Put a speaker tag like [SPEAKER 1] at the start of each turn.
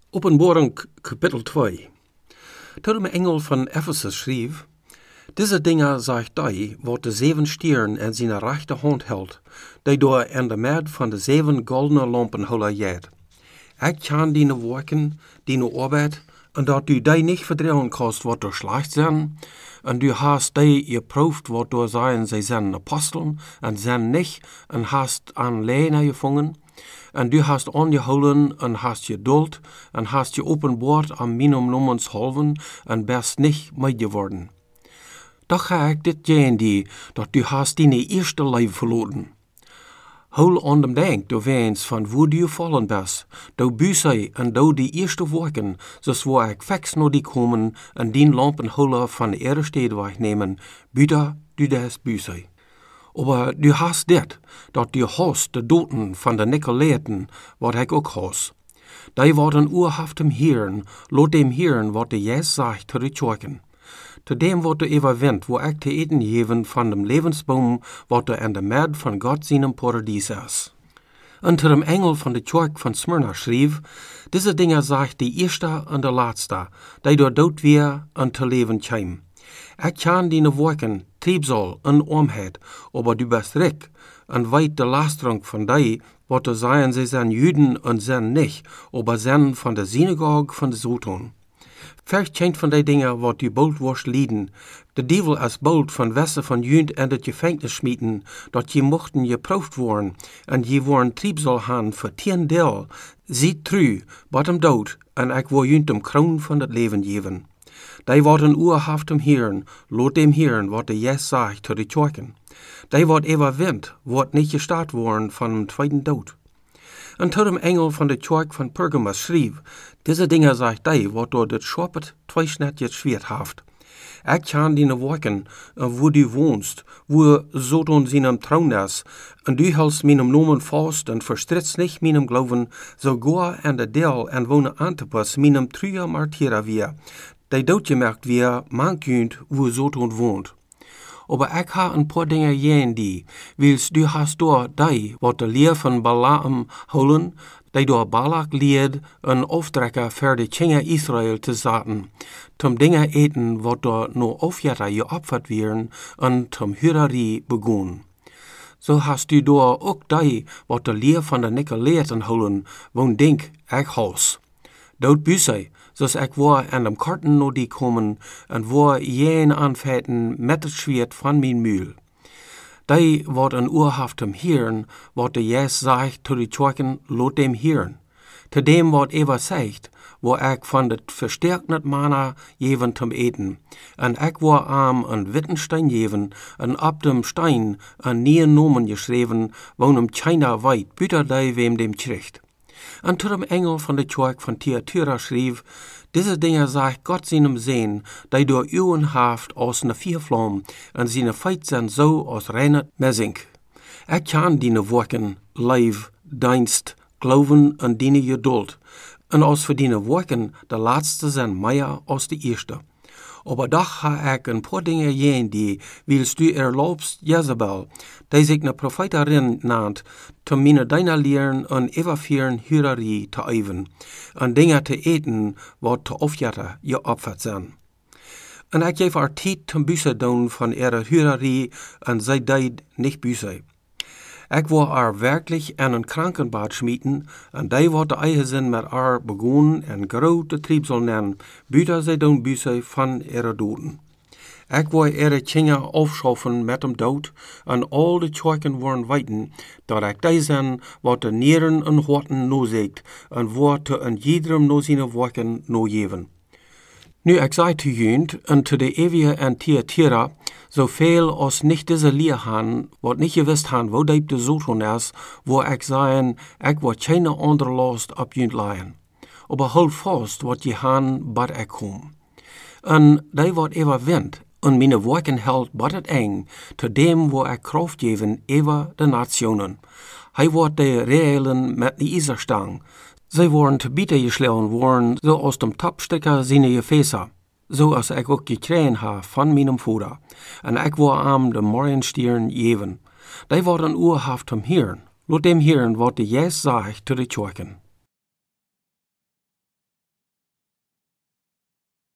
[SPEAKER 1] Openbaring kapitel 2. Toen de engel van Ephesus schreef, deze dingen zegt hij, wat de 7 stieren in zijn rechterhand houdt, die door in de midden van de 7 goldene lampen holen jet. Ik ken die werken, die arbeid, en dat du die niet verdringen kannst, wat door slecht zijn, en du hast die geproefd, wat door zijn, zij zijn apostelen, en zijn niet, en hast aan Lena gevangen, en du hast aangehouden, en hast geduld, en hast je openbaard aan mijn noemens halven, en best niet meegeworden. Doch ga ik dit zeggen die, dat du hast die eerste leven verloren. Hol aan dem denk, du wens van wo du vallen bist, du büsei en du die eerste werken, zoals waar ik fix naar die komen en die lampen holen van de eerste wegnemen, büter du des büsei. Aber du hast dit, dat du hast de doten van de Nikolaiten, wat ik ook has. Die worden oorhaftem Heeren, laat dem Heeren wat de Jes zegt te de tjoken. Te dem wat de eeuwig wo ik te eten geven van dem levensboom, wat er in de midden van God zijn paradies is. En te dem engel van de kerk van Smyrna schreef, deze dingen zegt de eerste en de laatste, die door dood weer en te leven kwam. Ik ken die werken, triebsal en armheid, aber du bist rijk, en weet de lastering van die, wat er zijn, ze zijn Juden en zijn niet, aber zijn van de synagoge van de Satan. Verkent van die dingen wat u bold worst lieden. De duivel is bold van wessen van junt en het gevangenis smieten, dat je mochten geproefd worden, en je worden triebsal gaan voor 10 deel. Ziet tru, bat hem dood, en ik wil junt hem kroon van het leven geven. Die worden oorhaftem Heeren, laat dem Heeren wat de Jes zegt te de kerken. Die wordt eeuwig wordt niet gestaat worden van een tweede dood. En tot dem engel van de kerk van Pergamus schreef, deze dingen zegt die, wat door dit schwappet tweesnetjes schwert haft. Ik ken die werken, wo du woonst, wo Satan zijn troon is, en du hältst mijn nomen vast en verstritst niet mijn geloven, sogar en de deel en wonen Antipas mijn treue martyra weer, die doodgemerkt weer, man kunt, wo Satan woont. Aber ik ha een paar dingen jen die, wils du hast door die, wat de leer van Balaam holen, die door Balak leerd een optrekker voor de Kinder Israël te zaten, tom dingen eten, wat door no ofjata geopfert werden, en tom hurerie begon. Zo hast du door ook die, wat de leer van de Nikolaiten holen, woon denk, ik has. Dood busei, zoals ik waar aan de karten no die komen, en waar jen aanfeiten met het schwert van mijn muil. Die wordt een oorhaftem Heeren, wat de Jes zegt te de kerken, laat dem Heeren. Te dem wat eeuwig zegt, waar ik van het versterkt manna geven te eten, en ik waar am een witten steen geven, en op dem steen een nieuwe nomen geschreven, woon hem China weit, büter die wem dem kriegt. En tot dem engel van de kerk van Thyatira schreef, deze dingen zegt God zijn zijn, die door uwen haft als een viervlam, en zijn feit zijn zo als reine mezink. Ik ken die werken, lijf, dienst, geloven en die geduld, en als voor die werken, de laatste zijn meer als de eerste. Aber doch ga ik een paar dingen jen die, wils du erlaubst Jezebel, die zich een profeterin naant, te mine deiner leren en evafieren hurerie te even, en dingen te eten, wat te ofjata je opvat zijn. En ik geef haar tijd te büse doen van ihre hurerie, en zij deed niet büse. Ik wil haar werkelijk in een krankenbad schmieten, en die wordt de eigen zin met haar begonnen en grote triebsel nennen, buiten zij doen büse van ihre doden. Ik wil ihre kinderen afschaffen met hem dood, en al de kerken worden weten, dat ik die zijn wat de nieren en horten nozeekt, en wat te een iedereen no zijn werken no geven. Nu, ik zei te junt en te de eeuwige en Thyatira, zoveel als niet deze leer han, wat niet gewist han, wo die de Satan is, wo ik zei, ik word geen andere last op junt leien. Aber hold vast wat je han, bad ik kom. En die wordt eeuwig wind, en mijn werken held bad het eng, te dem wo ik kracht geven, eeuwig de nationen. Hij wordt de reëlen met de ijzerstang. Zij worden te bieten geslagen worden, zoals dem Tapstecker zijn gefäße, zoals ik ook gekregen ha van mijn vader, en ik wil am de morgenstieren geven. Die worden oorhaftem Heeren, laat dem Heeren wat de Jes zegt te de kerken.